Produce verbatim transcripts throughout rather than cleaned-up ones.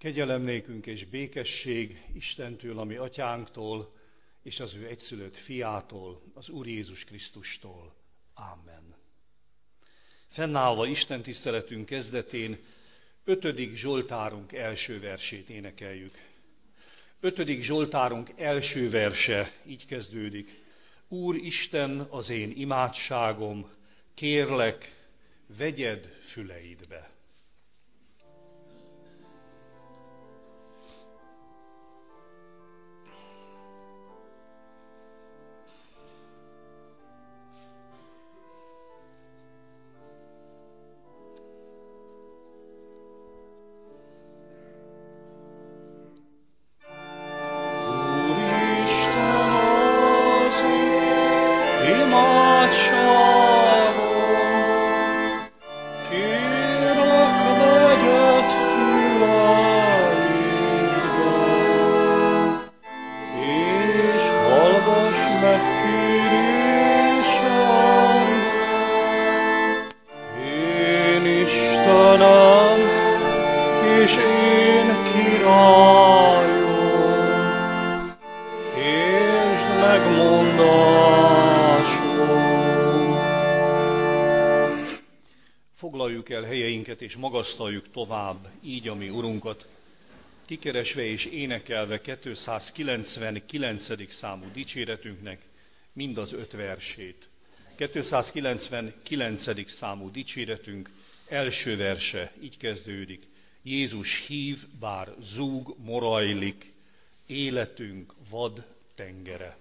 Kegyelem nékünk és békesség Istentől, ami atyánktól, és az ő egyszülött fiától, az Úr Jézus Krisztustól. Amen. Fennállva Isten tiszteletünk kezdetén ötödik Zsoltárunk első versét énekeljük. Ötödik Zsoltárunk első verse így kezdődik. Úr Isten, az én imádságom, kérlek, vegyed füleidbe. Foglaljuk el helyeinket és magasztaljuk tovább így a mi Urunkat, kikeresve és énekelve kétszázkilencvenkilencedik számú dicséretünknek mind az öt versét. kétszázkilencvenkilencedik számú dicséretünk első verse így kezdődik. Jézus hív, bár zúg, morajlik, életünk vad tengere.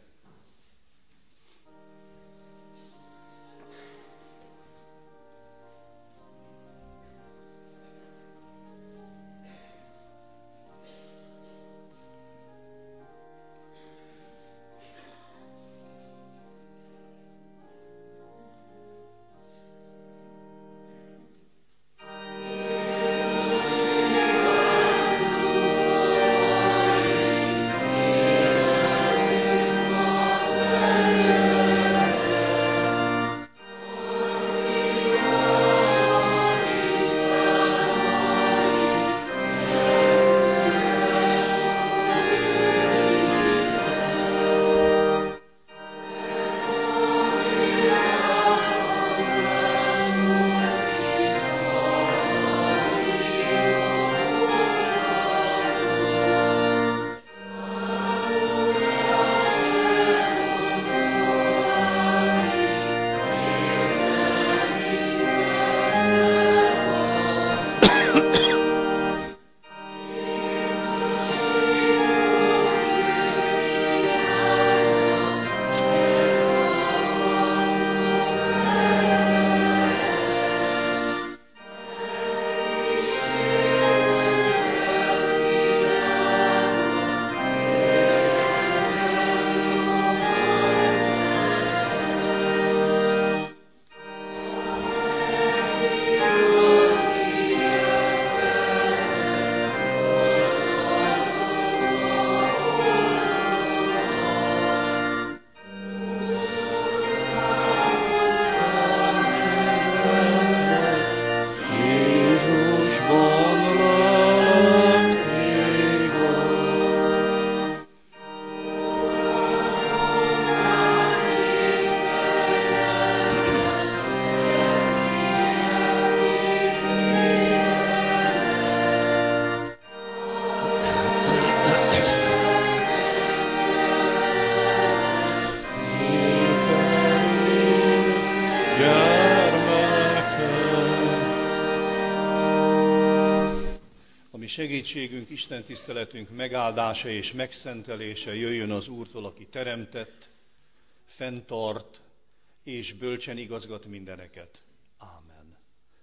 Segítségünk, Isten tiszteletünk megáldása és megszentelése jöjjön az Úrtól, aki teremtett, fenntart és bölcsen igazgat mindeneket. Ámen.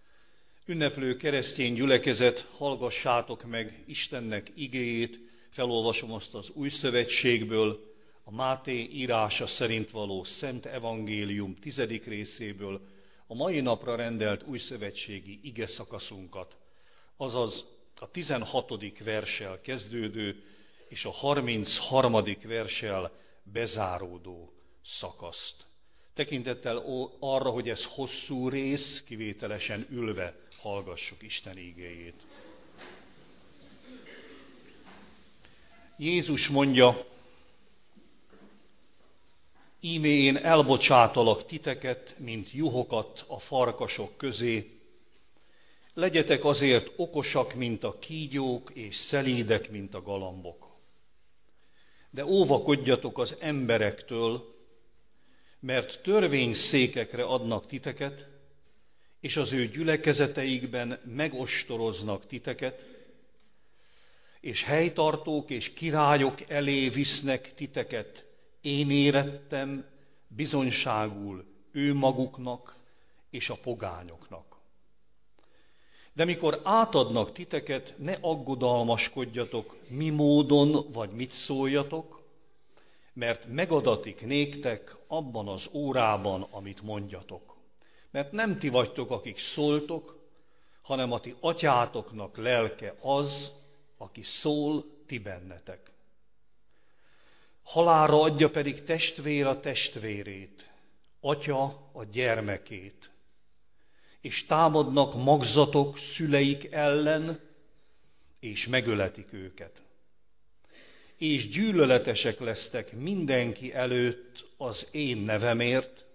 Ünneplő keresztény gyülekezet, hallgassátok meg Istennek igéjét, felolvasom azt az Új Szövetségből, a Máté írása szerint való Szent Evangélium tizedik részéből, a mai napra rendelt újszövetségi ige szakaszunkat, azaz a tizenhatodik verssel kezdődő és a harmincharmadik verssel bezáródó szakaszt. Tekintettel arra, hogy ez hosszú rész, kivételesen ülve hallgassuk Isten igéjét. Jézus mondja, íme én elbocsátalak titeket, mint juhokat a farkasok közé. Legyetek azért okosak, mint a kígyók, és szelídek, mint a galambok. De óvakodjatok az emberektől, mert törvényszékekre adnak titeket, és az ő gyülekezeteikben megostoroznak titeket, és helytartók és királyok elé visznek titeket. Én érettem bizonyságul ő maguknak és a pogányoknak. De mikor átadnak titeket, ne aggodalmaskodjatok, mi módon vagy mit szóljatok, mert megadatik néktek abban az órában, amit mondjatok. Mert nem ti vagytok, akik szóltok, hanem a ti atyátoknak lelke az, aki szól ti bennetek. Halálra adja pedig testvér a testvérét, atya a gyermekét, és támadnak magzatok szüleik ellen, és megöletik őket. És gyűlöletesek lesztek mindenki előtt az én nevemért,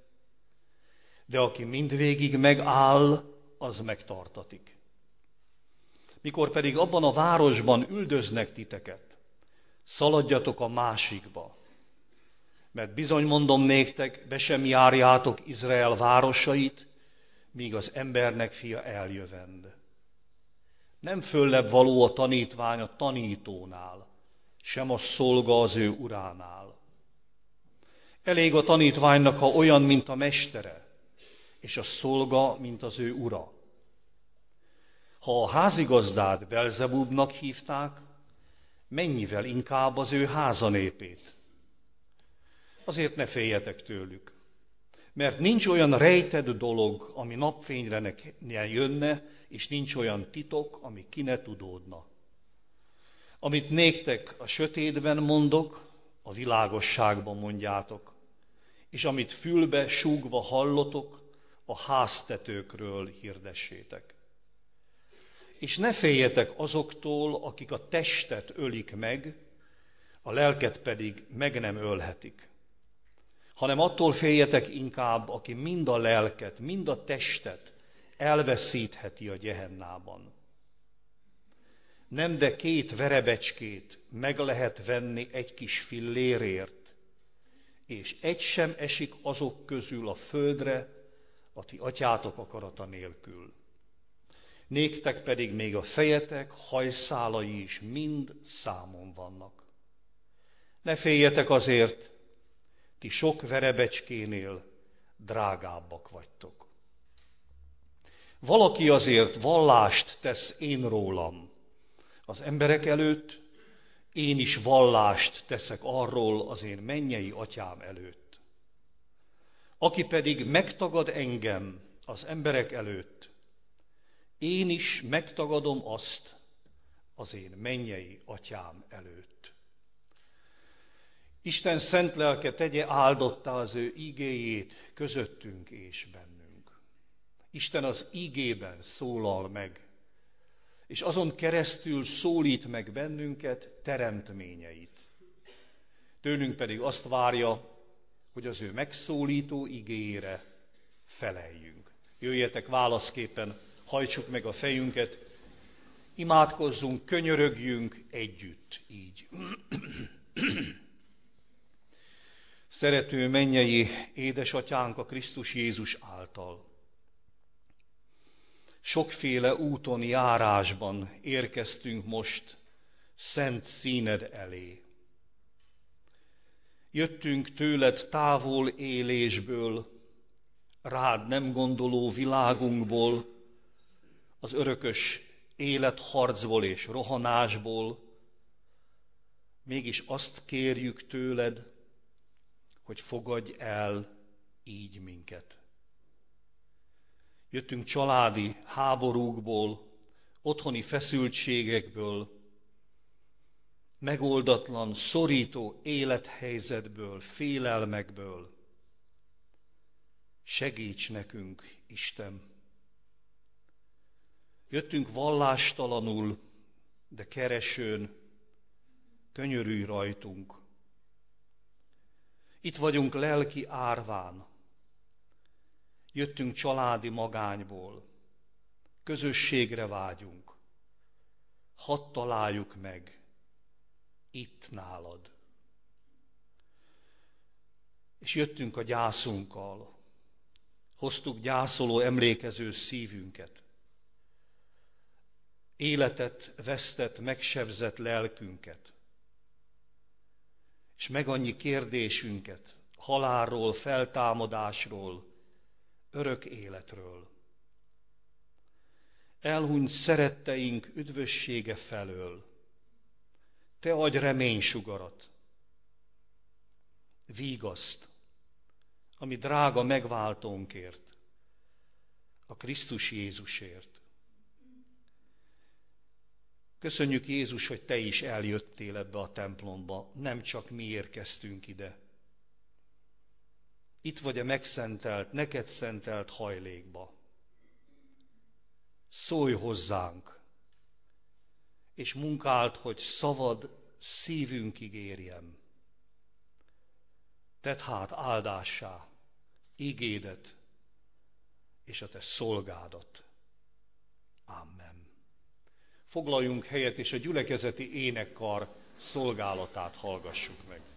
de aki mindvégig megáll, az megtartatik. Mikor pedig abban a városban üldöznek titeket, szaladjatok a másikba, mert bizony mondom néktek, be sem járjátok Izrael városait, míg az embernek fia eljövend. Nem föllebb való a tanítvány a tanítónál, sem a szolga az ő uránál. Elég a tanítványnak, ha olyan, mint a mestere, és a szolga, mint az ő ura. Ha a házigazdát Belzebubnak hívták, mennyivel inkább az ő házanépét. Azért ne féljetek tőlük, mert nincs olyan rejtett dolog, ami napfényre ne jönne, és nincs olyan titok, ami ki ne tudódna. Amit néktek a sötétben mondok, a világosságban mondjátok, és amit fülbe súgva hallotok, a háztetőkről hirdessétek. És ne féljetek azoktól, akik a testet ölik meg, a lelket pedig meg nem ölhetik, hanem attól féljetek inkább, aki mind a lelket, mind a testet elveszítheti a gyehennában. Nem, de két verebecskét meg lehet venni egy kis fillérért, és egy sem esik azok közül a földre, a ti atyátok akarata nélkül. Néktek pedig még a fejetek hajszálai is mind számon vannak. Ne féljetek azért, ti sok verebecskénél drágábbak vagytok. Valaki azért vallást tesz én rólam az emberek előtt, én is vallást teszek arról az én mennyei atyám előtt. Aki pedig megtagad engem az emberek előtt, én is megtagadom azt az én mennyei atyám előtt. Isten szent lelke tegye áldottá az ő igéjét közöttünk és bennünk. Isten az igében szólal meg, és azon keresztül szólít meg bennünket teremtményeit. Tőlünk pedig azt várja, hogy az ő megszólító igéjére feleljünk. Jöjjetek válaszképpen, hajtsuk meg a fejünket, imádkozzunk, könyörögjünk együtt így. Szerető mennyei édesatyánk a Krisztus Jézus által. Sokféle úton, járásban érkeztünk most szent színed elé. Jöttünk tőled távol élésből, rád nem gondoló világunkból, az örökös életharcból és rohanásból, mégis azt kérjük tőled, hogy fogadj el így minket. Jöttünk családi háborúkból, otthoni feszültségekből, megoldatlan, szorító élethelyzetből, félelmekből. Segíts nekünk, Isten! Jöttünk vallástalanul, de keresőn, könyörülj rajtunk. Itt vagyunk lelki árván, jöttünk családi magányból, közösségre vágyunk. Hadd találjuk meg itt nálad. És jöttünk a gyászunkkal, hoztuk gyászoló, emlékező szívünket, életet vesztett, megsebzett lelkünket, és meg annyi kérdésünket, halálról, feltámadásról, örök életről. Elhunyt szeretteink üdvössége felől. Te adj reménysugarat, vígaszt, ami drága megváltónkért, a Krisztus Jézusért. Köszönjük, Jézus, hogy Te is eljöttél ebbe a templomba, nem csak mi érkeztünk ide. Itt vagy a megszentelt, neked szentelt hajlékba. Szólj hozzánk, és munkáld, hogy szavad szívünkig érjem. Tedd hát áldássá ígédet és a te szolgádat. Amen. Foglaljunk helyet, és a gyülekezeti énekkar szolgálatát hallgassuk meg.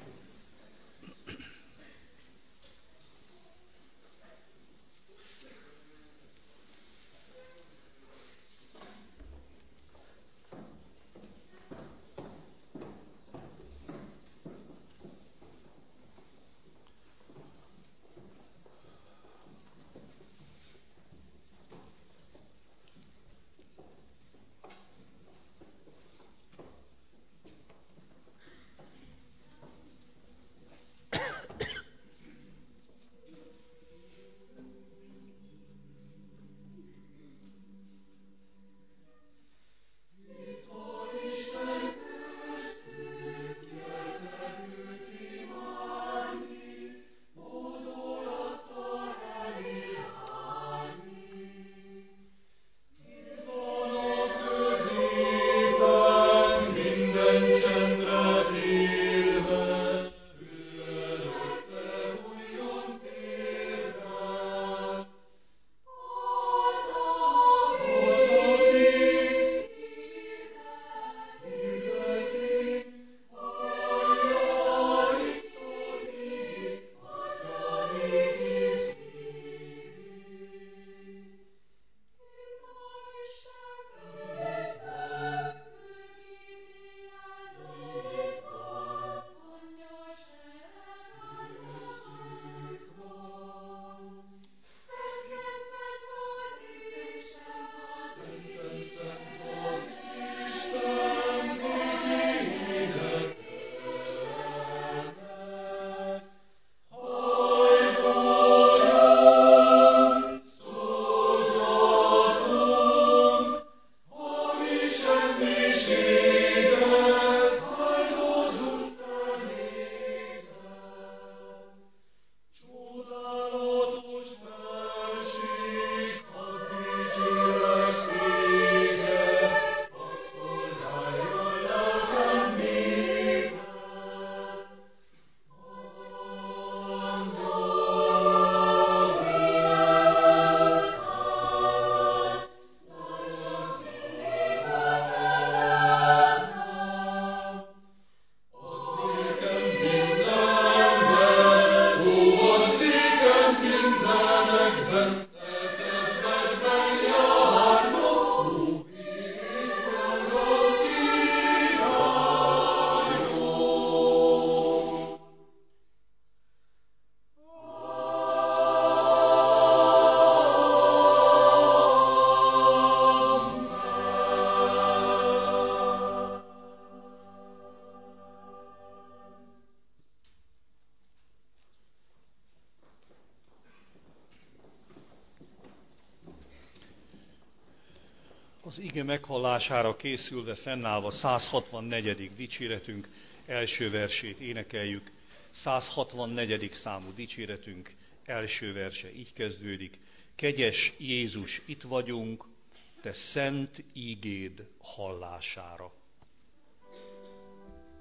Az ige meghallására készülve, fennállva száz hatvannegyedik dicséretünk első versét énekeljük. száz hatvannegyedik számú dicséretünk első verse így kezdődik. Kegyes Jézus, itt vagyunk, te szent ígéd hallására.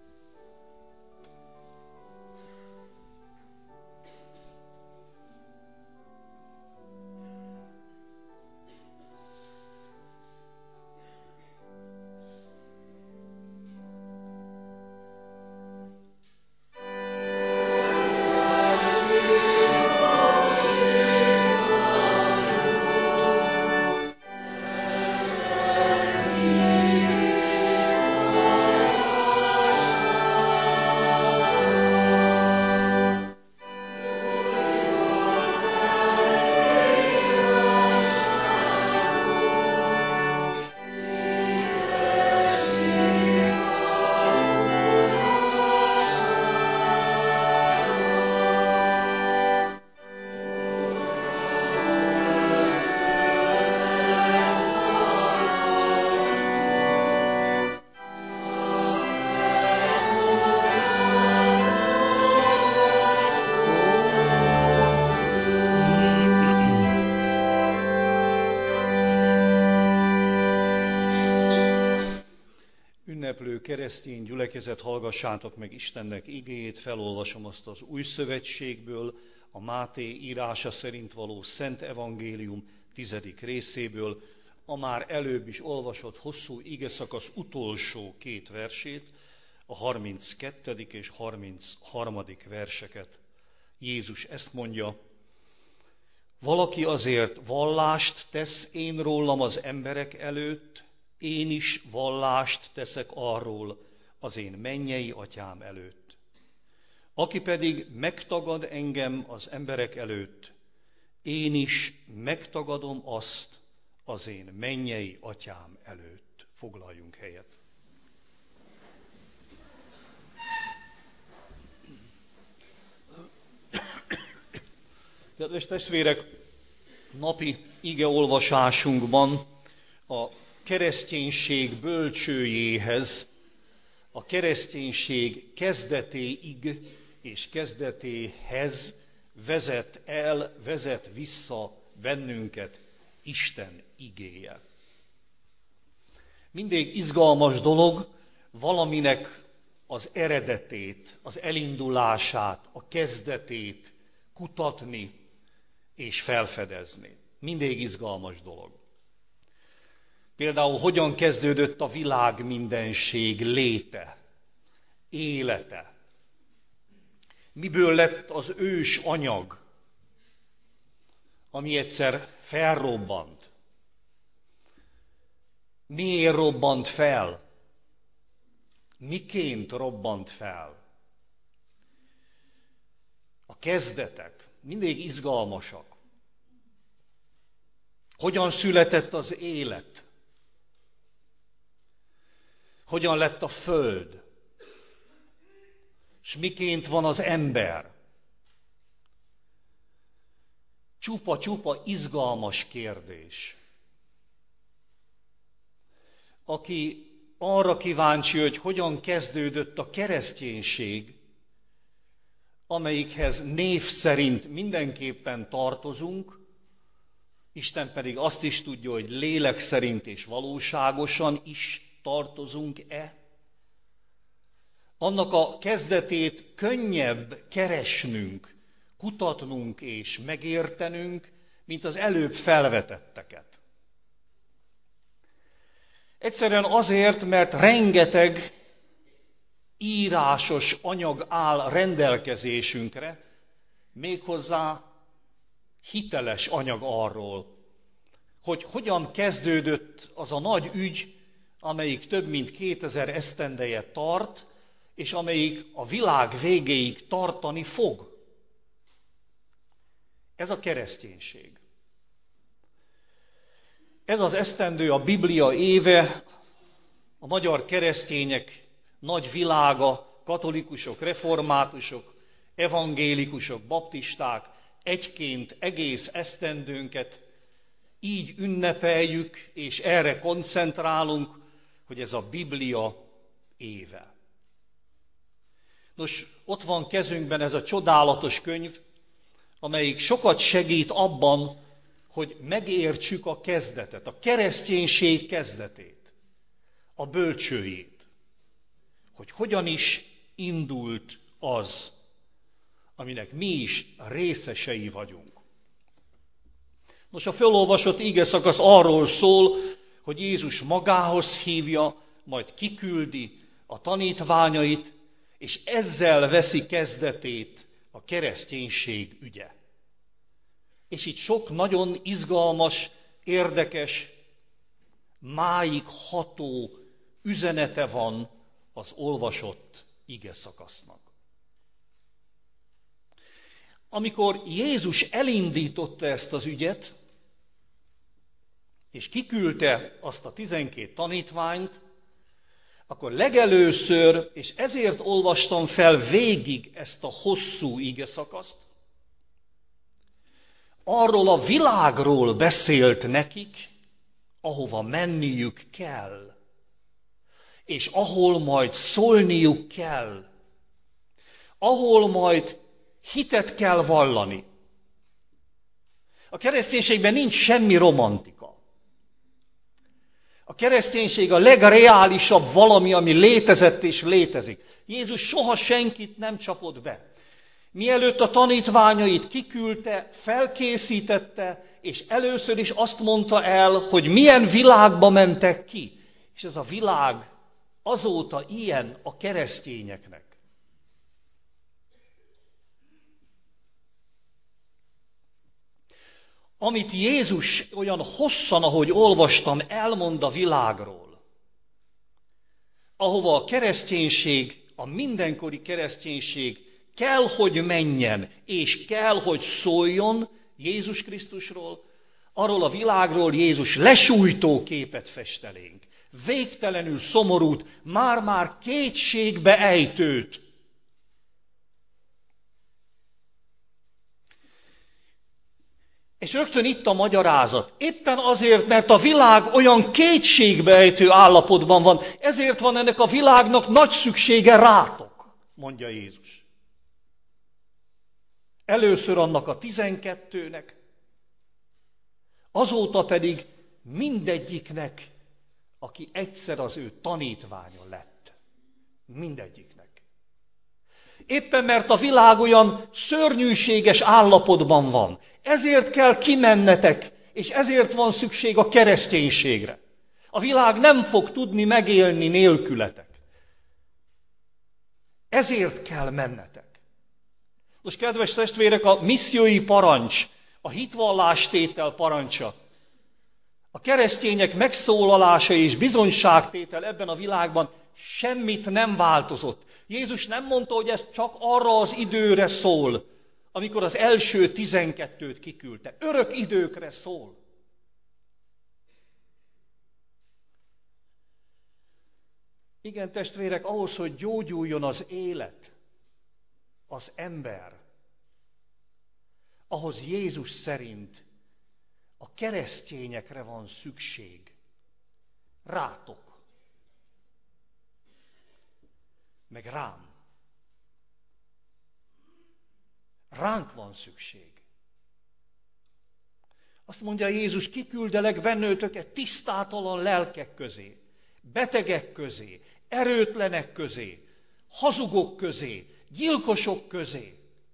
ünneplő keresztény gyülekezet, hallgassátok meg Istennek igéjét, felolvasom azt az Új Szövetségből, a Máté írása szerint való Szent Evangélium tizedik részéből, a már előbb is olvasott hosszú igeszakasz utolsó két versét, a harminckettedik és harmincharmadik verseket. Jézus ezt mondja: valaki azért vallást tesz én rólam az emberek előtt, én is vallást teszek arról az én mennyei atyám előtt. Aki pedig megtagad engem az emberek előtt, én is megtagadom azt az én mennyei atyám előtt. Foglaljunk helyet. Kedves testvérek, napi igeolvasásunkban a kereszténység bölcsőjéhez, a kereszténység kezdetéig és kezdetéhez vezet el, vezet vissza bennünket Isten igéje. Mindig izgalmas dolog valaminek az eredetét, az elindulását, a kezdetét kutatni és felfedezni. Mindig izgalmas dolog. Például hogyan kezdődött a világ mindenség léte, élete. Miből lett az ős anyag, ami egyszer felrobbant. Miért robbant fel? Miként robbant fel? A kezdetek mindig izgalmasak. Hogyan született az élet? Hogyan lett a föld? És miként van az ember? Csupa-csupa izgalmas kérdés. Aki arra kíváncsi, hogy hogyan kezdődött a kereszténység, amelyikhez név szerint mindenképpen tartozunk, Isten pedig azt is tudja, hogy lélek szerint és valóságosan is tartozunk-e, annak a kezdetét könnyebb keresnünk, kutatnunk és megértenünk, mint az előbb felvetetteket. Egyszerűen azért, mert rengeteg írásos anyag áll rendelkezésünkre, méghozzá hiteles anyag arról, hogy hogyan kezdődött az a nagy ügy, amelyik több mint kétezer esztendeje tart, és amelyik a világ végéig tartani fog. Ez a kereszténység. Ez az esztendő a Biblia éve, a magyar keresztények nagy világa, katolikusok, reformátusok, evangélikusok, baptisták, egyként egész esztendőnket így ünnepeljük, és erre koncentrálunk, hogy ez a Biblia éve. Nos, ott van kezünkben ez a csodálatos könyv, amelyik sokat segít abban, hogy megértsük a kezdetet, a kereszténység kezdetét, a bölcsőjét, hogy hogyan is indult az, aminek mi is részesei vagyunk. Nos, a felolvasott igeszakasz arról szól, hogy Jézus magához hívja, majd kiküldi a tanítványait, és ezzel veszi kezdetét a kereszténység ügye. És itt sok nagyon izgalmas, érdekes, máig ható üzenete van az olvasott igeszakasznak. Amikor Jézus elindította ezt az ügyet, és kiküldte azt a tizenkét tanítványt, akkor legelőször, és ezért olvastam fel végig ezt a hosszú igeszakaszt, arról a világról beszélt nekik, ahova menniük kell, és ahol majd szólniuk kell, ahol majd hitet kell vallani. A kereszténységben nincs semmi romantika. A kereszténység a legreálisabb valami, ami létezett és létezik. Jézus soha senkit nem csapott be. Mielőtt a tanítványait kiküldte, felkészítette, és először is azt mondta el, hogy milyen világba mentek ki. És ez a világ azóta ilyen a keresztényeknek. Amit Jézus olyan hosszan, ahogy olvastam, elmond a világról, ahova a kereszténység, a mindenkori kereszténység kell, hogy menjen, és kell, hogy szóljon Jézus Krisztusról, arról a világról Jézus lesújtó képet fest elénk. Végtelenül szomorút, már-már kétségbe ejtőt. És rögtön itt a magyarázat. Éppen azért, mert a világ olyan kétségbeejtő állapotban van, ezért van ennek a világnak nagy szüksége rátok, mondja Jézus. Először annak a tizenkettőnek, azóta pedig mindegyiknek, aki egyszer az ő tanítványa lett. Mindegyiknek. Éppen mert a világ olyan szörnyűséges állapotban van. Ezért kell kimennetek, és ezért van szükség a kereszténységre. A világ nem fog tudni megélni nélkületek. Ezért kell mennetek. Most, kedves testvérek, a missziói parancs, a hitvallástétel parancsa, a keresztények megszólalása és bizonyságtétel ebben a világban semmit nem változott. Jézus nem mondta, hogy ez csak arra az időre szól, amikor az első tizenkettőt kiküldte. Örök időkre szól. Igen, testvérek, ahhoz, hogy gyógyuljon az élet, az ember, ahhoz Jézus szerint a keresztényekre van szükség. Rátok. Meg rám. Ránk van szükség. Azt mondja Jézus, kiküldelek bennőtöket tisztátalan lelkek közé, betegek közé, erőtlenek közé, hazugok közé, gyilkosok közé.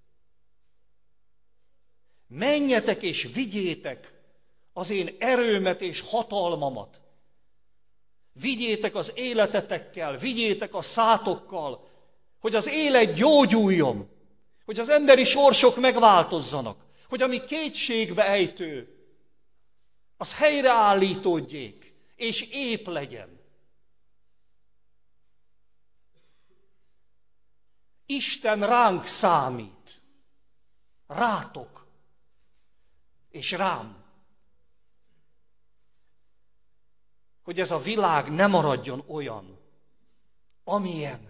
Menjetek és vigyétek az én erőmet és hatalmamat. Vigyétek az életetekkel, vigyétek a szátokkal, hogy az élet gyógyuljon, hogy az emberi sorsok megváltozzanak, hogy ami kétségbe ejtő, az helyreállítódjék, és ép legyen. Isten ránk számít, rátok és rám, hogy ez a világ ne maradjon olyan, amilyen.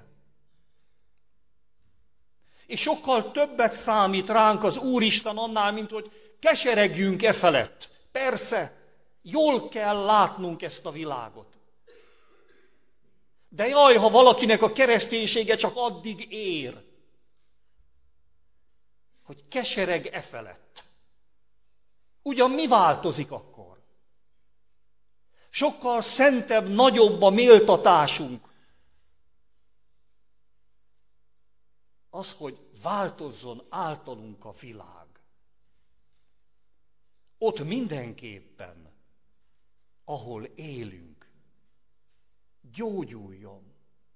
És sokkal többet számít ránk az Úristen annál, mint hogy keseregjünk e felett. Persze, jól kell látnunk ezt a világot. De jaj, ha valakinek a kereszténysége csak addig ér, hogy kesereg e felett. Ugyan mi változik akkor? Sokkal szentebb, nagyobb a méltatásunk. Az, hogy változzon általunk a világ. Ott mindenképpen, ahol élünk, gyógyuljon,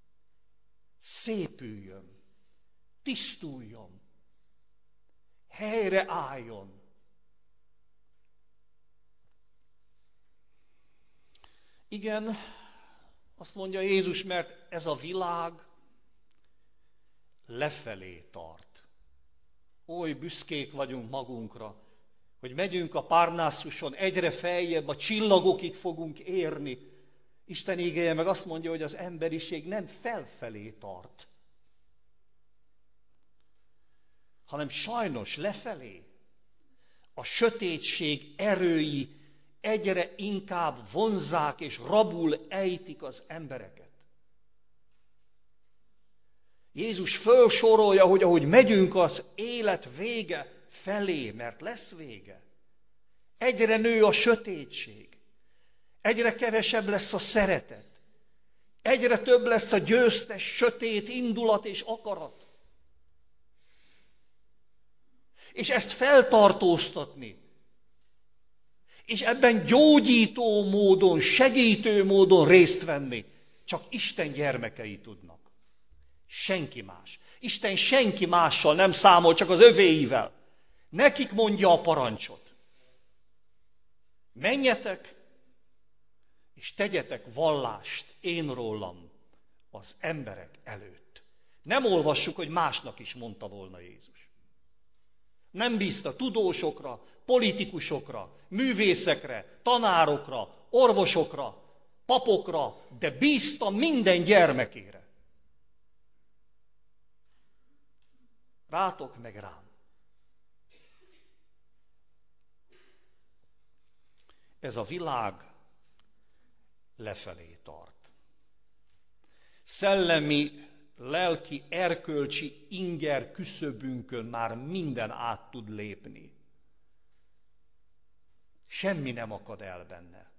szépüljön, tisztuljon, helyreálljon. Igen, azt mondja Jézus, mert ez a világ lefelé tart. Oly büszkék vagyunk magunkra, hogy megyünk a Párnászuson, egyre feljebb, a csillagokig fogunk érni. Isten igéje meg azt mondja, hogy az emberiség nem felfelé tart, hanem sajnos lefelé. A sötétség erői egyre inkább vonzzák és rabul ejtik az embereket. Jézus fölsorolja, hogy ahogy megyünk az élet vége felé, mert lesz vége, egyre nő a sötétség, Egyre kevesebb lesz a szeretet. Egyre több lesz a győztes, sötét indulat és akarat. És ezt feltartóztatni, és ebben gyógyító módon, segítő módon részt venni, csak Isten gyermekei tudnak. Senki más. Isten senki mással nem számol, csak az övéivel. Nekik mondja a parancsot. Menjetek, és tegyetek vallást én rólam az emberek előtt. Nem olvassuk, hogy másnak is mondta volna Jézus. Nem bízta tudósokra, politikusokra, művészekre, tanárokra, orvosokra, papokra, de bízta minden gyermekére. Rátok meg rám. Ez a világ lefelé tart. Szellemi, lelki, erkölcsi inger küszöbünkön már minden át tud lépni. Semmi nem akad el benne.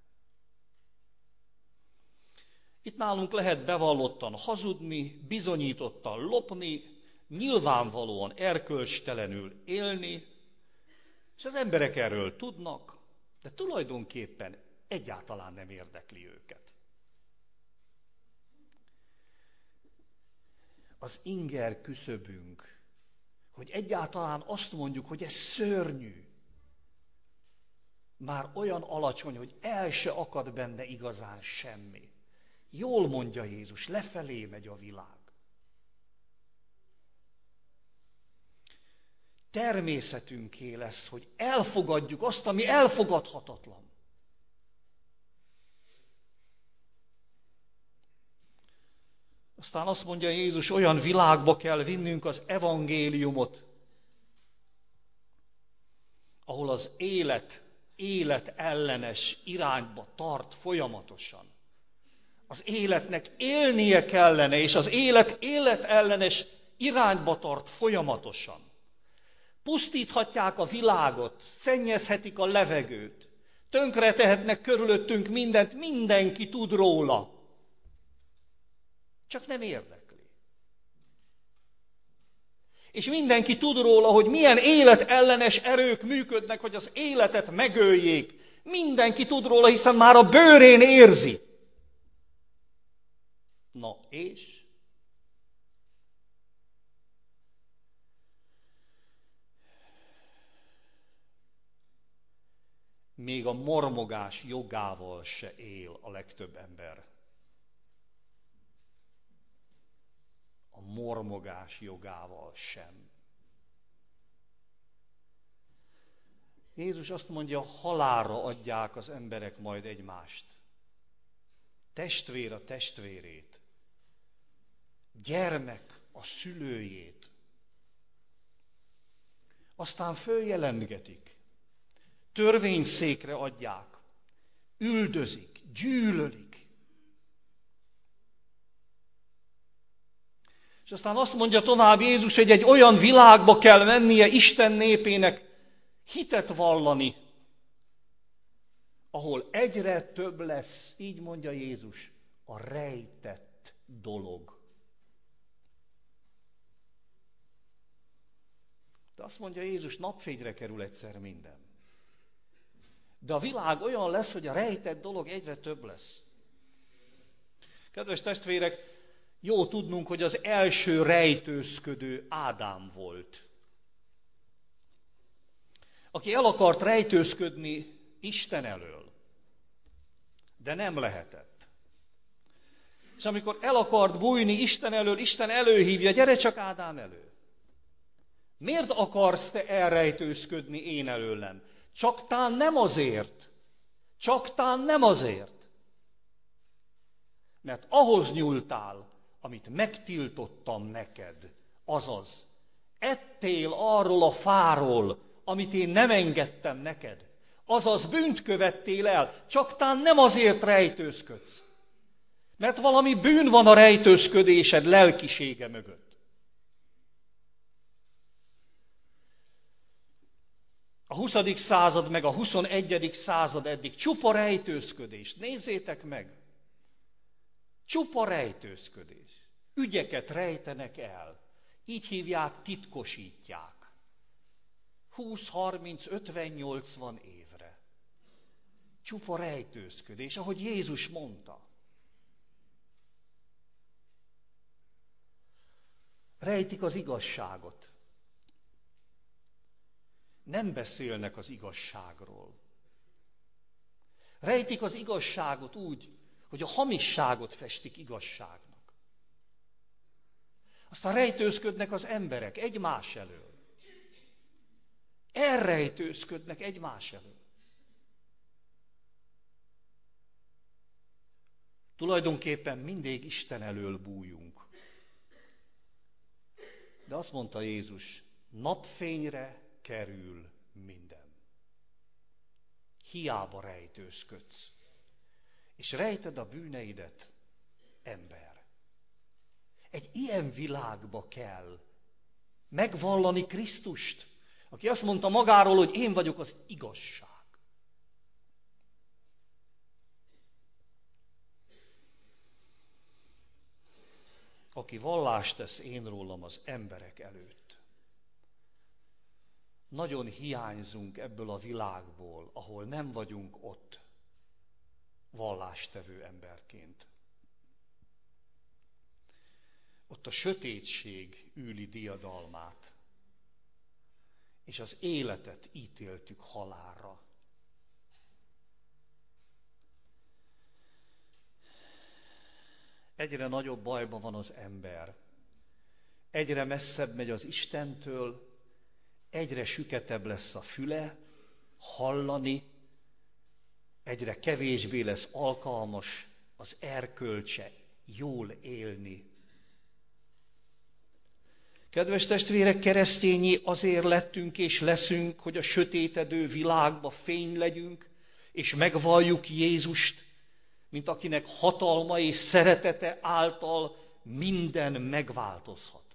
Itt nálunk lehet bevallottan hazudni, bizonyítottan lopni, nyilvánvalóan erkölcstelenül élni, és az emberek erről tudnak, de tulajdonképpen egyáltalán nem érdekli őket. Az inger küszöbünk, hogy egyáltalán azt mondjuk, hogy ez szörnyű, már olyan alacsony, hogy el se akad benne igazán semmi. Jól mondja Jézus, lefelé megy a világ. Természetünké lesz, hogy elfogadjuk azt, ami elfogadhatatlan. Aztán azt mondja Jézus, olyan világba kell vinnünk az evangéliumot, ahol az élet, élet ellenes irányba tart folyamatosan. Az életnek élnie kellene, és az élet élet ellenes irányba tart folyamatosan. Pusztíthatják a világot, szennyezhetik a levegőt, tönkretehetnek körülöttünk mindent, mindenki tud róla. Csak nem érdekli. És mindenki tud róla, hogy milyen életellenes erők működnek, hogy az életet megöljék. Mindenki tud róla, hiszen már a bőrén érzi. Na és? Még a mormogás jogával se él a legtöbb ember. A mormogás jogával sem. Jézus azt mondja, halálra adják az emberek majd egymást. Testvér a testvérét. Gyermek a szülőjét. Aztán följelentgetik. Törvényszékre adják. Üldözik, gyűlölik. És aztán azt mondja tovább Jézus, hogy egy olyan világba kell mennie Isten népének hitet vallani, ahol egyre több lesz, így mondja Jézus, a rejtett dolog. De azt mondja Jézus, napfényre kerül egyszer minden. De a világ olyan lesz, hogy a rejtett dolog egyre több lesz. Kedves testvérek, jó tudnunk, hogy az első rejtőzködő Ádám volt, aki el akart rejtőzködni Isten elől, de nem lehetett. És amikor el akart bújni Isten elől, Isten előhívja, gyere csak Ádám elő. Miért akarsz te elrejtőzködni én előlem? Csak tán nem azért. Csak tán nem azért. Mert ahhoz nyúltál, amit megtiltottam neked, azaz, ettél arról a fáról, amit én nem engedtem neked, azaz bűnt követtél el, csak tán nem azért rejtőzködsz, mert valami bűn van a rejtőzködésed lelkisége mögött. A huszadik század meg a huszonegyedik század eddig csupa rejtőzködés. Nézzétek meg! Csupa rejtőzködés. Ügyeket rejtenek el. Így hívják, titkosítják. húsz, harminc, ötven, nyolcvan évre. Csupa rejtőzködés, ahogy Jézus mondta. Rejtik az igazságot. Nem beszélnek az igazságról. Rejtik az igazságot úgy, hogy a hamisságot festik igazságnak. Aztán rejtőzködnek az emberek egymás elől. Elrejtőzködnek egymás elől. Tulajdonképpen mindig Isten elől bújunk. De azt mondta Jézus, napfényre kerül minden. Hiába rejtőzködsz. És rejted a bűneidet, ember. Egy ilyen világba kell megvallani Krisztust, aki azt mondta magáról, hogy én vagyok az igazság. Aki vallást tesz én rólam az emberek előtt. Nagyon hiányzunk ebből a világból, ahol nem vagyunk ott vallástevő emberként. Ott a sötétség űli diadalmát, és az életet ítéltük halálra. Egyre nagyobb bajban van az ember. Egyre messzebb megy az Istentől, egyre süketebb lesz a füle, hallani, egyre kevésbé lesz alkalmas az erkölcse jól élni. Kedves testvérek, keresztényi azért lettünk és leszünk, hogy a sötétedő világba fény legyünk, és megvalljuk Jézust, mint akinek hatalma és szeretete által minden megváltozhat.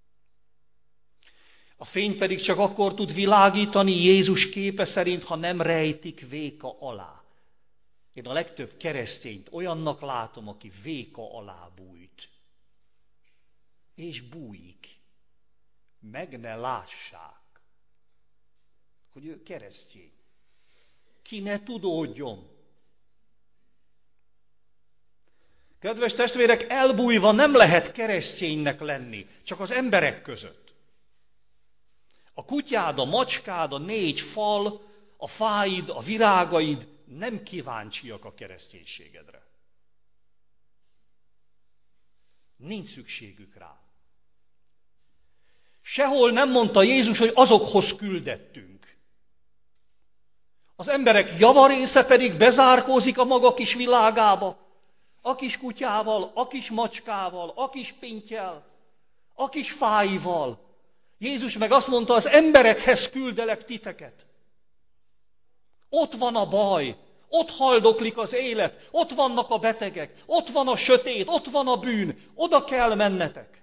A fény pedig csak akkor tud világítani Jézus képe szerint, ha nem rejtik véka alá. Én a legtöbb keresztényt olyannak látom, aki véka alá bújt. És bújik. Meg ne lássák, hogy ő keresztény. Ki ne tudódjon. Kedves testvérek, elbújva nem lehet kereszténynek lenni, csak az emberek között. A kutyád, a macskád, a négy fal, a fáid, a virágaid nem kíváncsiak a kereszténységedre. Nincs szükségük rá. Sehol nem mondta Jézus, hogy azokhoz küldettünk. Az emberek javarésze pedig bezárkózik a maga kis világába. A kis kutyával, a kis macskával, a kis pintyel, a kis fáival. Jézus meg azt mondta, az emberekhez küldelek titeket. Ott van a baj, ott haldoklik az élet, ott vannak a betegek, ott van a sötét, ott van a bűn, oda kell mennetek.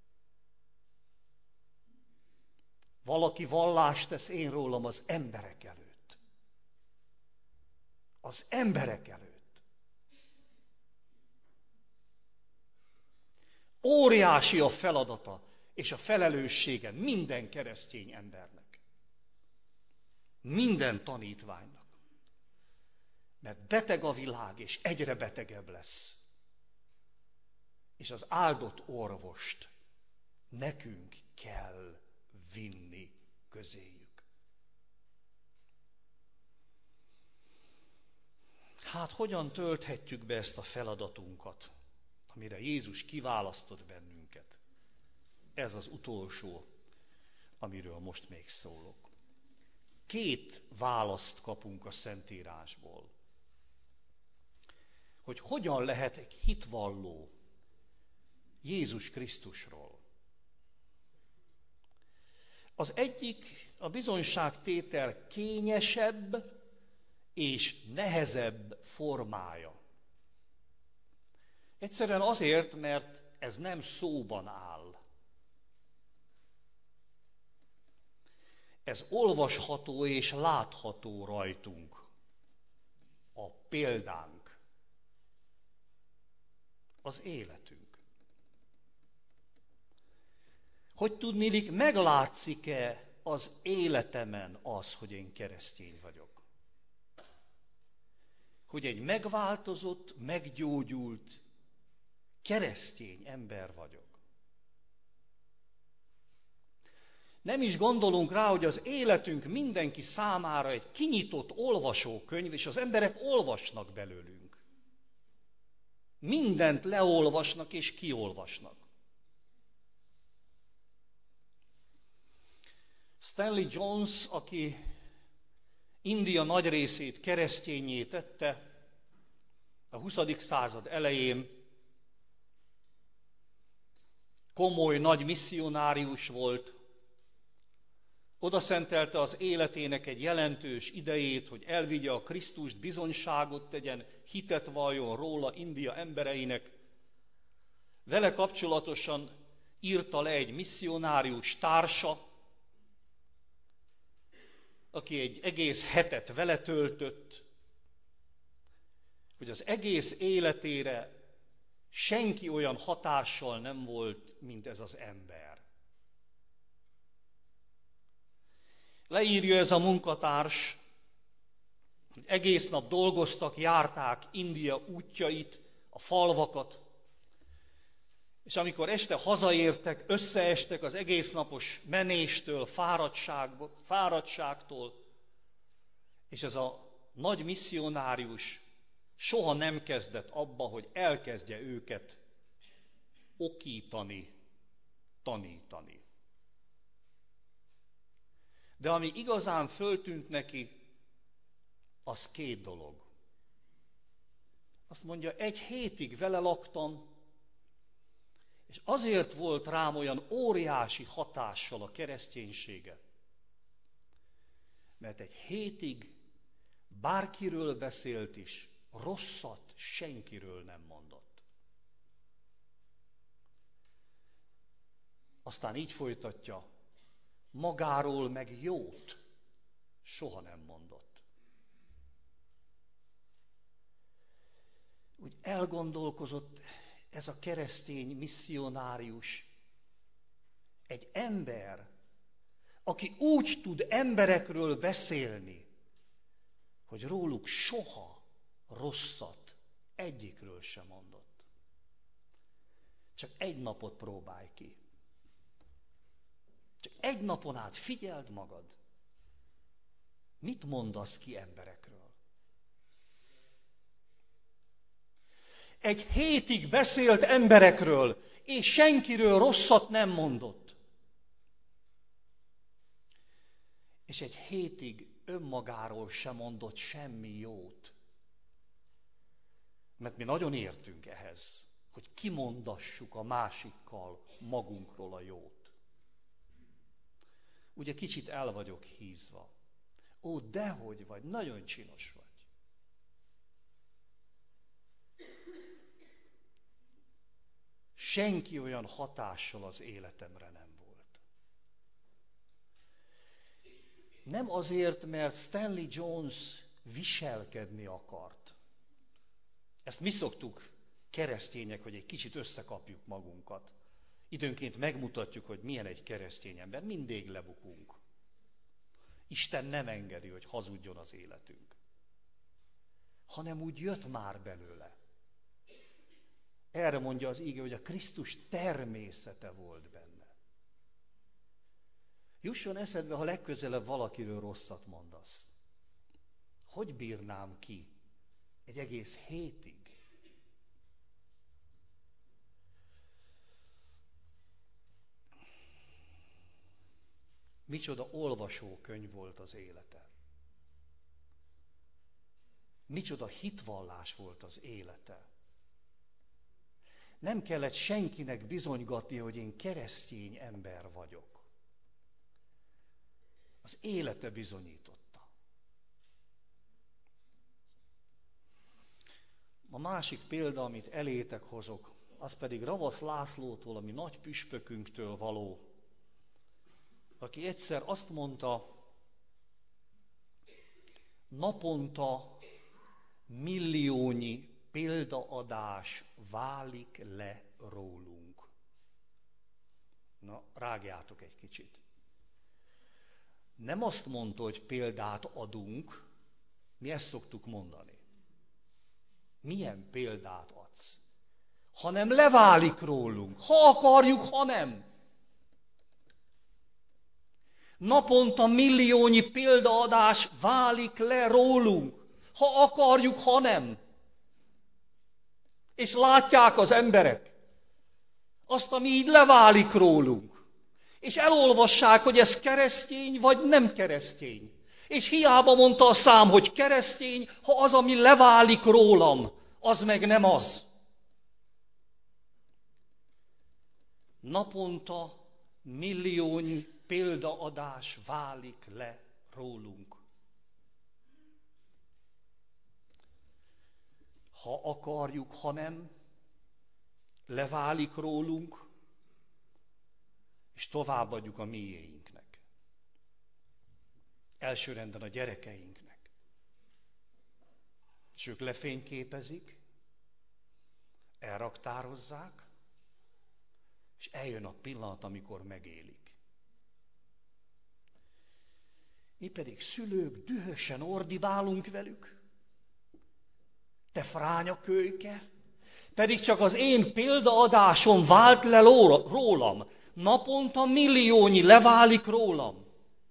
Valaki vallást tesz én rólam az emberek előtt. Az emberek előtt. Óriási a feladata és a felelőssége minden keresztény embernek. Minden tanítványnak. Mert beteg a világ, és egyre betegebb lesz. És az áldott orvost nekünk kell vinni közéjük. Hát hogyan tölthetjük be ezt a feladatunkat, amire Jézus kiválasztott bennünket? Ez az utolsó, amiről most még szólok. Két választ kapunk a Szentírásból, hogy hogyan lehet egy hitvalló Jézus Krisztusról. Az egyik a bizonyságtétel kényesebb és nehezebb formája. Egyszerűen azért, mert ez nem szóban áll. ez olvasható és látható rajtunk. A példánk, az életünk. Hogy tudniillik, meglátszik-e az életemen az, hogy én keresztény vagyok? Hogy egy megváltozott, meggyógyult, keresztény ember vagyok. Nem is gondolunk rá, hogy az életünk mindenki számára egy kinyitott olvasókönyv, és az emberek olvasnak belőlünk. Mindent leolvasnak és kiolvasnak. Stanley Jones, aki India nagy részét keresztényé tette a huszadik század elején, komoly, nagy misszionárius volt, odaszentelte az életének egy jelentős idejét, hogy elvigye a Krisztust, bizonyságot tegyen, hitet valljon róla India embereinek. Vele kapcsolatosan írta le egy misszionárius társa, aki egy egész hetet vele töltött, hogy az egész életére senki olyan hatással nem volt, mint ez az ember. Leírja ez a munkatárs, hogy egész nap dolgoztak, járták India útjait, a falvakat, és amikor este hazaértek, összeestek az egész napos menéstől, fáradtságtól, és ez a nagy misszionárius soha nem kezdett abba, hogy elkezdje őket okítani, tanítani. De ami igazán föltűnt neki, az két dolog. Azt mondja, egy hétig vele laktam, és azért volt rám olyan óriási hatással a kereszténysége, mert egy hétig bárkiről beszélt is, rosszat senkiről nem mondott. Aztán így folytatja, magáról meg jót soha nem mondott. Úgy elgondolkozott ez a keresztény misszionárius, egy ember, aki úgy tud emberekről beszélni, hogy róluk soha rosszat egyikről sem mondott. Csak egy napot próbálj ki. Csak egy napon át figyeld magad. Mit mondasz ki emberekről? Egy hétig beszélt emberekről, és senkiről rosszat nem mondott. És egy hétig önmagáról sem mondott semmi jót. Mert mi nagyon értünk ehhez, hogy kimondassuk a másikkal magunkról a jót. Ugye kicsit el vagyok hízva. Ó, dehogy vagy, nagyon csinos vagy. Senki olyan hatással az életemre nem volt. Nem azért, mert Stanley Jones viselkedni akart. Ezt mi szoktuk, keresztények, hogy egy kicsit összekapjuk magunkat. Időnként megmutatjuk, hogy milyen egy keresztény ember. Mindig lebukunk. Isten nem engedi, hogy hazudjon az életünk. Hanem úgy jött már belőle. Erre mondja az íge, hogy a Krisztus természete volt benne. Jusson eszedbe, ha legközelebb valakiről rosszat mondasz. Hogy bírnám ki egy egész hétig? Micsoda olvasókönyv volt az élete. Micsoda hitvallás volt az élete. Nem kellett senkinek bizonygatni, hogy én keresztény ember vagyok. Az élete bizonyította. A másik példa, amit elétek hozok, az pedig Ravasz Lászlótól, ami nagy püspökünktől való, aki egyszer azt mondta, naponta milliónyi példaadás válik le rólunk. Na, rágjátok egy kicsit. Nem azt mondta, hogy példát adunk, mi ezt szoktuk mondani. Milyen példát adsz? Hanem leválik rólunk, ha akarjuk, ha nem. Naponta milliónyi példaadás válik le rólunk, ha akarjuk, ha nem. És látják az emberek azt, ami így leválik rólunk. És elolvassák, hogy ez keresztény, vagy nem keresztény. És hiába mondta a szám, hogy keresztény, ha az, ami leválik rólam, az meg nem az. Naponta milliónyi példaadás válik le rólunk. Ha akarjuk, ha nem, leválik rólunk, és továbbadjuk a miéinknek. Elsőrenden a gyerekeinknek. És ők lefényképezik, elraktározzák, és eljön a pillanat, amikor megélik. Mi pedig szülők dühösen ordibálunk velük. Te fránya kölyke, pedig csak az én példaadásom vált le rólam. Naponta milliónyi leválik rólam.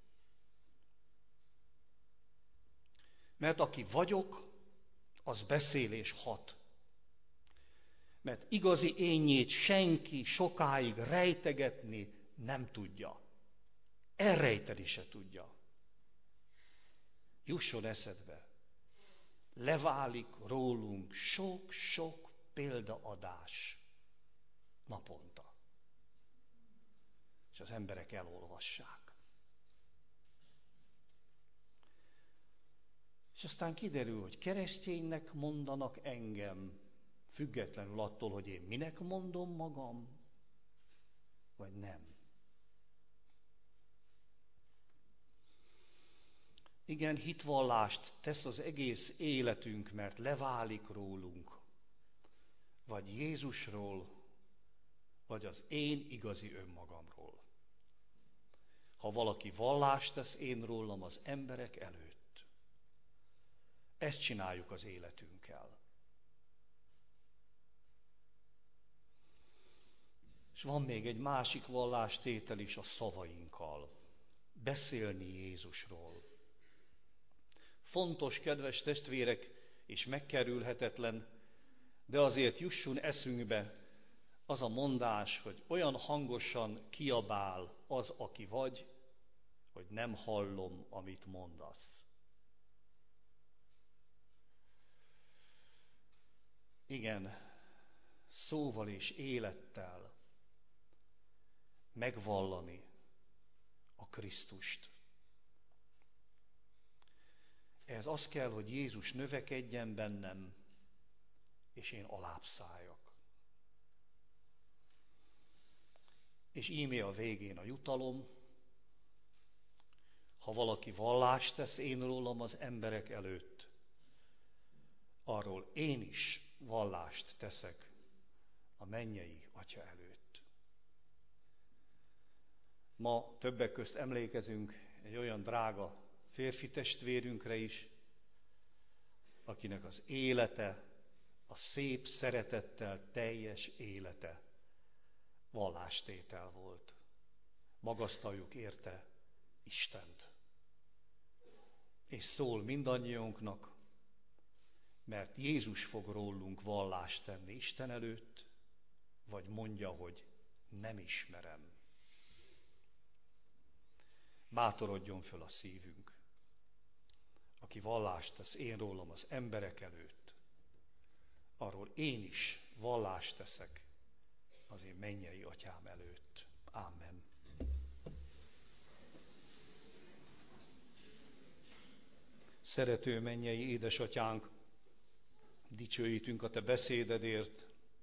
Mert aki vagyok, az beszél és hat. Mert igazi énjét senki sokáig rejtegetni nem tudja. Elrejteni se tudja. Jusson eszedbe. Leválik rólunk sok-sok példaadás naponta. És az emberek elolvassák. És aztán kiderül, hogy kereszténynek mondanak engem, függetlenül attól, hogy én minek mondom magam, vagy nem. Igen, hitvallást tesz az egész életünk, mert leválik rólunk, vagy Jézusról, vagy az én igazi önmagamról. Ha valaki vallást tesz én rólam az emberek előtt, ezt csináljuk az életünkkel. És van még egy másik vallástétel is a szavainkkal. Beszélni Jézusról. Fontos, kedves testvérek, és megkerülhetetlen, de azért jusson eszünkbe az a mondás, hogy olyan hangosan kiabál az, aki vagy, hogy nem hallom, amit mondasz. Igen, szóval és élettel megvallani a Krisztust. Ehhez az kell, hogy Jézus növekedjen bennem, és én alábbszálljak. És íme a végén a jutalom, ha valaki vallást tesz én rólam az emberek előtt, arról én is vallást teszek a mennyei Atya előtt. Ma többek közt emlékezünk egy olyan drága férfi testvérünkre is, akinek az élete, a szép szeretettel teljes élete vallástétel volt. Magasztaljuk érte Istent. És szól mindannyiunknak, mert Jézus fog rólunk vallást tenni Isten előtt, vagy mondja, hogy nem ismerem. Bátorodjon föl a szívünk, aki vallást tesz én rólam az emberek előtt, arról én is vallást teszek az én mennyei Atyám előtt. Ámen. Szerető mennyei édesatyánk, dicsőítünk a te beszédedért,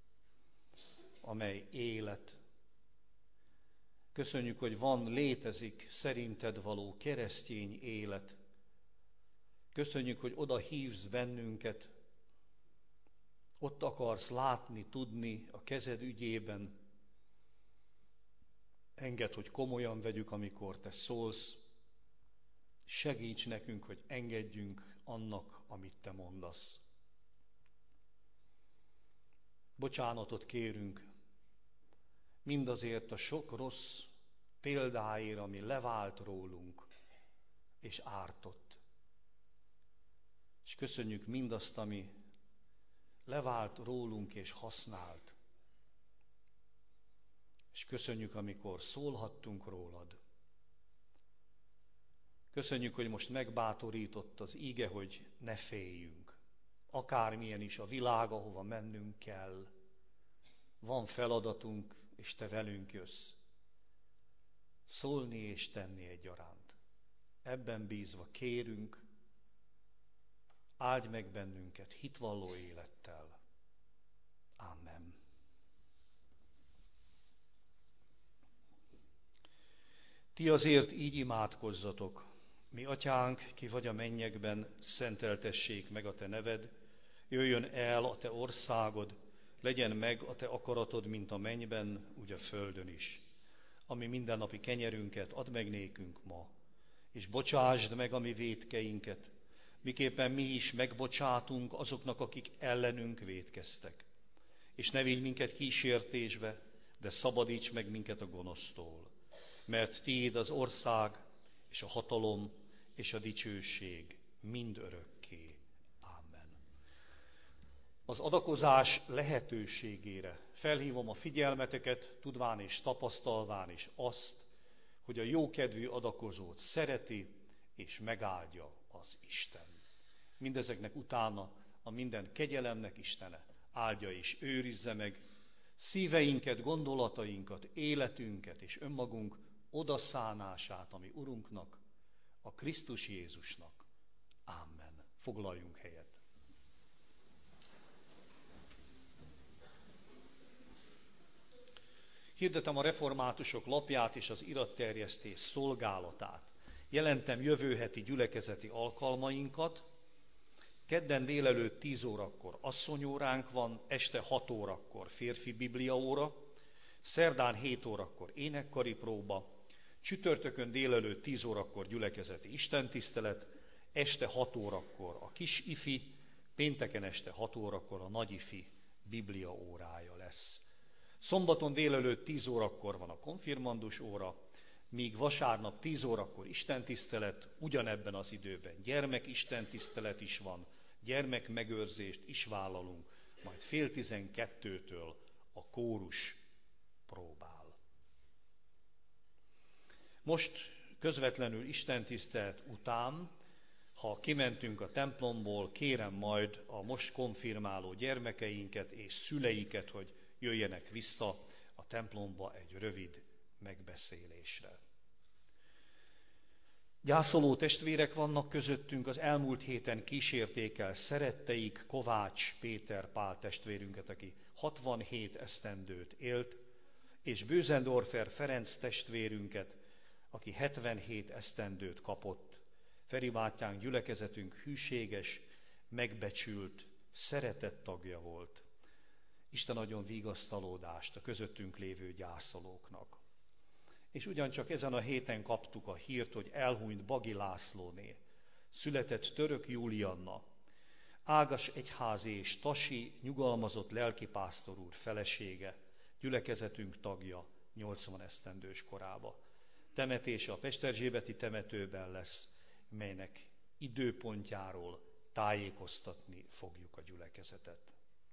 amely élet. Köszönjük, hogy van, létezik szerinted való keresztény élet. Köszönjük, hogy oda hívsz bennünket, ott akarsz látni, tudni a kezed ügyében. Engedd, hogy komolyan vegyük, amikor te szólsz. Segíts nekünk, hogy engedjünk annak, amit te mondasz. Bocsánatot kérünk mindazért a sok rossz példáért, ami levált rólunk és ártott. És köszönjük mindazt, ami levált rólunk és használt. És köszönjük, amikor szólhattunk rólad. Köszönjük, hogy most megbátorított az íge, hogy ne féljünk. Akármilyen is a világ, ahova mennünk kell. Van feladatunk, és te velünk jössz. Szólni és tenni egyaránt. Ebben bízva kérünk, áldj meg bennünket hitvalló élettel. Amen. Ti azért így imádkozzatok. Mi atyánk, ki vagy a mennyekben, szenteltessék meg a te neved, jöjjön el a te országod, legyen meg a te akaratod, mint a mennyben, úgy a földön is. Ami mindennapi kenyerünket add meg nékünk ma, és bocsásd meg a mi vétkeinket, miképpen mi is megbocsátunk azoknak, akik ellenünk vétkeztek. És ne vigy minket kísértésbe, de szabadíts meg minket a gonosztól. Mert tiéd az ország, és a hatalom, és a dicsőség mind örökké. Amen. Az adakozás lehetőségére felhívom a figyelmeteket, tudván és tapasztalván is azt, hogy a jókedvű adakozót szereti és megáldja az Isten. Mindezeknek utána a minden kegyelemnek Istene áldja és őrizze meg szíveinket, gondolatainkat, életünket és önmagunk odaszánását a mi Urunknak, a Krisztus Jézusnak. Amen. Foglaljunk helyet. Hirdetem a reformátusok lapját és az iratterjesztés szolgálatát. Jelentem jövő heti gyülekezeti alkalmainkat. Kedden délelőtt tíz órakor asszonyóránk van, este hat órakor férfi bibliaóra, szerdán hét órakor énekkari próba, csütörtökön délelőtt tíz órakor gyülekezeti istentisztelet, este hat órakor a kis ifi, pénteken este hat órakor a nagy ifi biblia órája lesz. Szombaton délelőtt tíz órakor van a konfirmandus óra, míg vasárnap tíz órakor istentisztelet, ugyanebben az időben gyermek istentisztelet is van, gyermekmegőrzést is vállalunk, majd fél tizenkettőtől a kórus próbál. Most közvetlenül istentisztelet után, ha kimentünk a templomból, kérem majd a most konfirmáló gyermekeinket és szüleiket, hogy jöjjenek vissza a templomba egy rövid megbeszélésre. Gyászoló testvérek vannak közöttünk, az elmúlt héten kísérték el szeretteik Kovács Péter Pál testvérünket, aki hatvanhét esztendőt élt, és Bösendorfer Ferenc testvérünket, aki hetvenhét esztendőt kapott. Feri bátyánk gyülekezetünk hűséges, megbecsült, szeretett tagja volt. Isten adjon vigasztalódást a közöttünk lévő gyászolóknak. És ugyancsak ezen a héten kaptuk a hírt, hogy elhunyt Bagi Lászlóné, született Török Júlianna, Ágas egyházi és tasi nyugalmazott lelkipásztor úr felesége, gyülekezetünk tagja nyolcvan esztendős korába. Temetése a Pesterzsébeti temetőben lesz, melynek időpontjáról tájékoztatni fogjuk a gyülekezetet.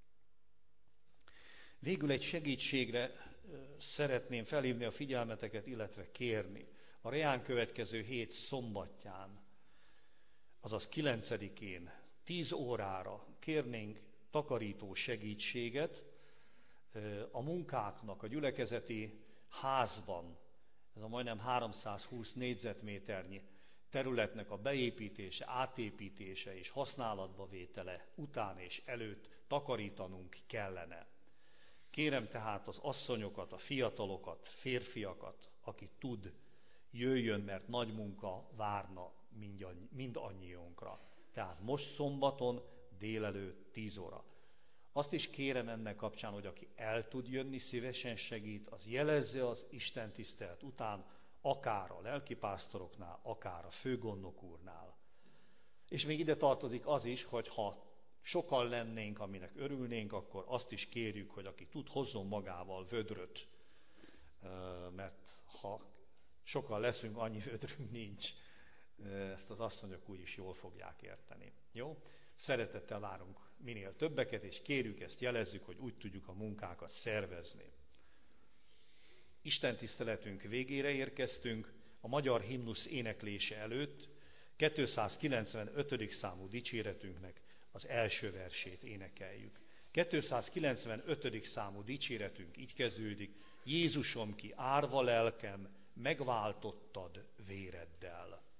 Végül egy segítségre szeretném felhívni a figyelmeteket, illetve kérni. A reán következő hét szombatján, azaz kilencedikén, tíz órára kérnénk takarító segítséget a munkáknak a gyülekezeti házban. Ez a majdnem háromszázhúsz négyzetméternyi területnek a beépítése, átépítése és használatba vétele után és előtt takarítanunk kellene. Kérem tehát az asszonyokat, a fiatalokat, férfiakat, aki tud, jöjjön, mert nagy munka várna mindannyiunkra. Tehát most szombaton délelőtt tíz óra. Azt is kérem ennek kapcsán, hogy aki el tud jönni, szívesen segít, az jelezze az Isten tisztelet után, akár a lelkipásztoroknál, akár a főgondnok úrnál. És még ide tartozik az is, hogy ha sokan lennénk, aminek örülnénk, akkor azt is kérjük, hogy aki tud, hozzon magával vödröt, mert ha sokan leszünk, annyi vödrünk nincs. Ezt az asszonyok úgyis jól fogják érteni. Jó? Szeretettel várunk minél többeket, és kérjük ezt, jelezzük, hogy úgy tudjuk a munkákat szervezni. Isten tiszteletünk végére érkeztünk, a magyar himnusz éneklése előtt kétszázkilencvenötödik számú dicséretünknek az első versét énekeljük. kétszázkilencvenötödik számú dicséretünk így kezdődik: Jézusom, ki árva lelkem, megváltottad véreddel.